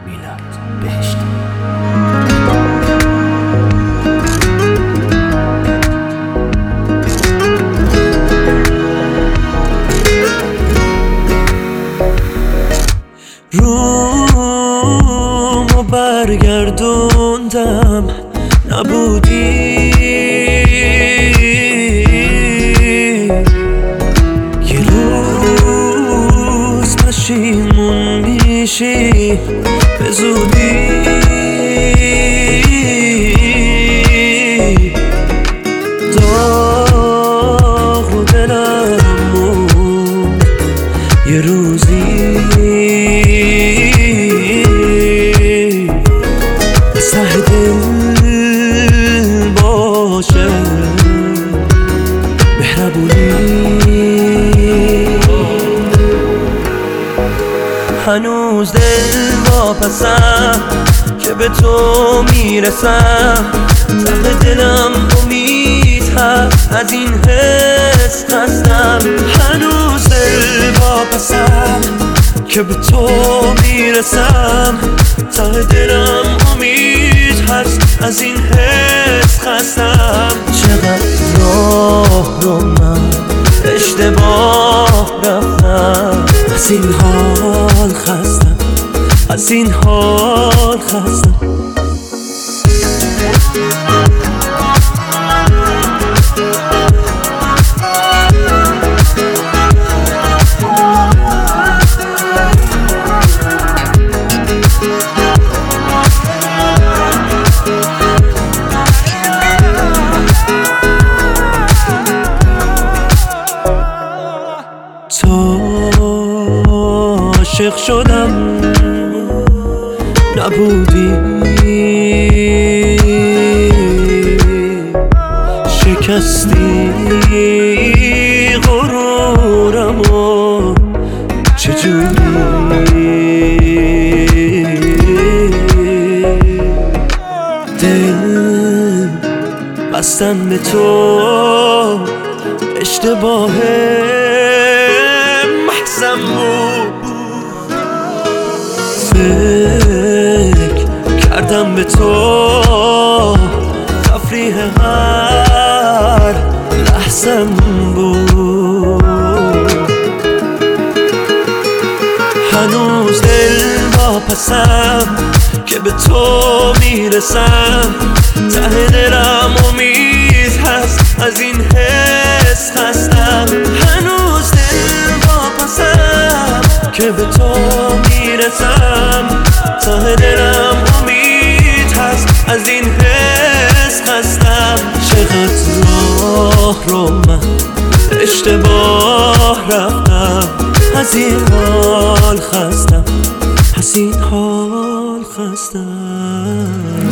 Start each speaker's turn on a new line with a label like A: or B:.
A: میلاد بهشتی.
B: رومو برگردوندم نبودی، یه روز پشیمون میشی به زودی. داغ رو دلم یه روزی ته دل باشه مهربونی. هنوز دل واپسم که به تو میرسم، ته دلم امید هست از این حس خستم. هنوز دل واپسم که به تو میرسم، ته دلم امید هست از این حس خستم. چقدر راه رو من اشتباه رفتم، از این حال خستم، از این حال خستم. عاشق شدم نبودی، شکستی غرورمو چجوری. دل بستن به تو اشتباه محضم بود، فکر کردم به تو تفریح هر لحظم بود. هنوز دل واپسم که به تو میرسم، ته دلم امید هست از این حس خستم. هنوز دل واپسم که به تو میرسم، ته دلم امید هست از این حس خستم. چقدر راه رو من اشتباه رفتم، از این حال خستم، از این حال خستم.